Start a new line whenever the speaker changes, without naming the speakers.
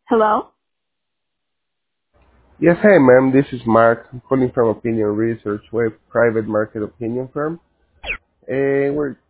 Hello?
Yes, hey ma'am, this is Mark. I'm calling from Opinion Research, we're a private market opinion firm. And we're